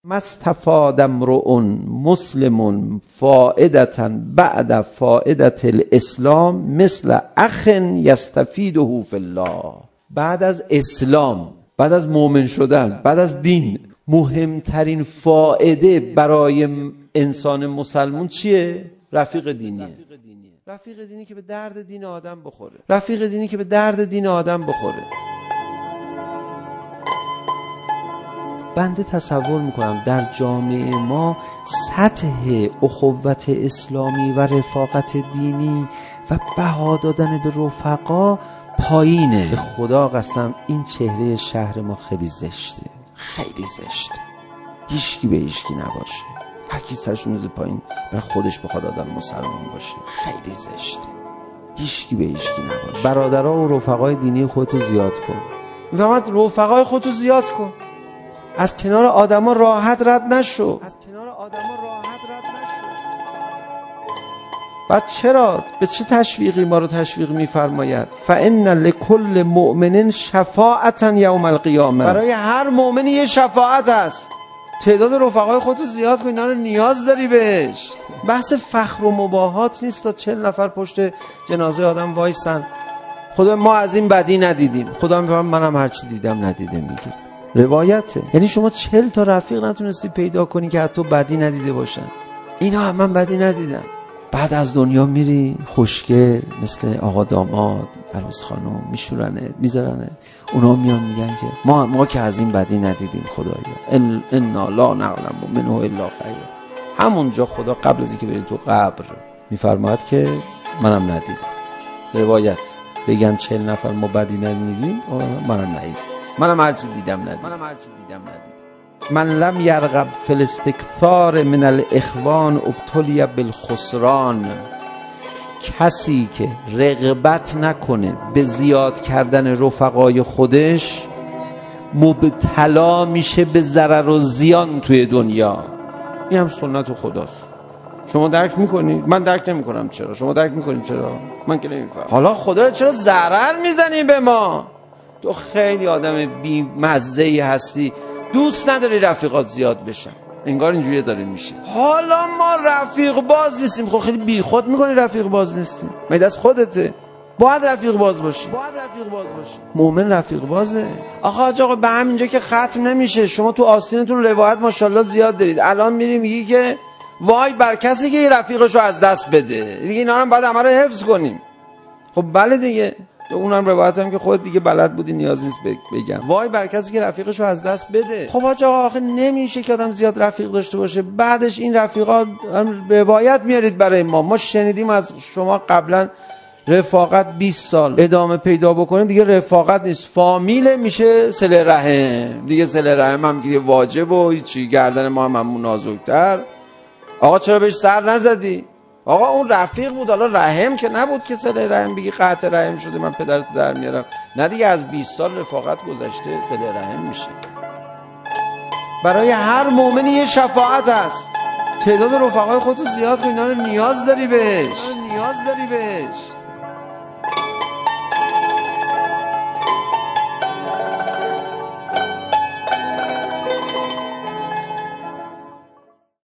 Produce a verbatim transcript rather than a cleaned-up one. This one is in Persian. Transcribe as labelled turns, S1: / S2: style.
S1: مستفاد امرؤ مسلم فائدة بعد فائدة الاسلام مثل اخ یستفیده فی الله. بعد از اسلام، بعد از مؤمن شدن، بعد از دین، مهمترین فائده برای انسان مسلمون چیه؟ رفیق دینیه. رفیق دینی که به درد دین آدم بخوره. رفیق دینی که به درد دین آدم بخوره. بنده تصور میکنم در جامعه ما سطح اخوت اسلامی و رفاقت دینی و بها دادن به رفقا پایینه. به خدا قسم این چهره شهر ما خیلی زشته، خیلی زشته. هیچکی به هیچکی نباشه، هر کی سرش میزه پایین بر خودش بخواد آدم مسلمان باشه، خیلی زشته. هیچکی به هیچکی نباشه. برادرها و رفقای دینی خودتو زیاد کن. میفهمد؟ رفقای خودتو زیاد کن. از کنار آدما راحت رد نشو. از کنار آدما راحت رد نشو. بعد چرا؟ به چه تشویقی ما رو تشویق می‌فرماید؟ فإن لكل مؤمن شفاعة یوم القیامه. برای هر مؤمنی یه شفاعت هست. تعداد رفقای خودتو زیاد کن، اینا رو نیاز داری بهش. بحث فخر و مباهات نیست تا چهل نفر پشت جنازه آدم وایسن. خدا ما از این بدی ندیدیم. خدا میگه منم هر چی دیدم ندیده میگه. روایته. یعنی شما چهل تا رفیق نتونستی پیدا کنی که حتی بدی ندیده باشن. اینا هم من بدی ندیدم. بعد از دنیا میری خوشگل مثل آقا داماد، عروس خانم میشورنه، میذارنه. اونا میان میگن که ما ما که از این بدی ندیدیم خدایا. ان انا لا نعلم منه الا خیر. همونجا خدا قبل از اینکه بری تو قبر میفرماید که منم ندیدم. روایت. بگن چهل نفر ما بدی ندیدیم، منم ندیدم. منم هرچی دیدم ندیدم. منم هرچی دیدم ندیدم. من لم یرغب فی الاستکثار من الاخوان ابتلی بالخسران. کسی که رغبت نکنه به زیاد کردن رفقای خودش مبتلا میشه به ضرر و زیان توی دنیا. این هم سنت خداست. شما درک میکنید؟ من درک نمیکنم. چرا؟ شما درک میکنید چرا؟ من که نمیفهمم. حالا خدا چرا ضرر میزنی به ما؟ تو خیلی آدم بی مزه‌ای هستی، دوست نداری رفیقات زیاد بشن. انگار اینجوری داره میشه. حالا ما رفیق باز نیستیم. خب خیلی بی خود میکنی رفیق باز نیستیم. مگه دست خودته؟ باید رفیق باز باشی. باید رفیق باز باشی. مؤمن رفیق بازه. آقا آقا به همینجا که ختم نمیشه. شما تو آستینتون روایت ماشاءالله زیاد دارید. الان میری میگی که وای بر کسی که رفیقشو از دست بده. دیگه اینا رو بعد همه رو حفظ کنیم. خب بله دیگه. اونم روایت هم که خود دیگه بلد بودی نیاز نیست بگم. وای بر کسی که رفیقشو از دست بده. خب آقا آخه نمیشه که آدم زیاد رفیق داشته باشه. بعدش این رفیقا روایت میارید برای ما. ما شنیدیم از شما قبلا رفاقت بیست سال ادامه پیدا بکنه دیگه رفاقت نیست، فامیل میشه، صله رحم. دیگه صله رحم هم که واجب و چی گردن ما هم همون نازکتر. آقا چرا بهش سر نزدی؟ آقا اون رفیق بود، حالا رحم که نبود که صله رحم بگی قطع رحم شده من پدرت در میارم. نه دیگه از بیست سال رفاقت گذشته صله رحم میشه. برای هر مؤمنی یه شفاعت هست. تعداد رفقای خودتو زیاد کن، اینا رو نیاز داری بهش. نیاز داری بهش.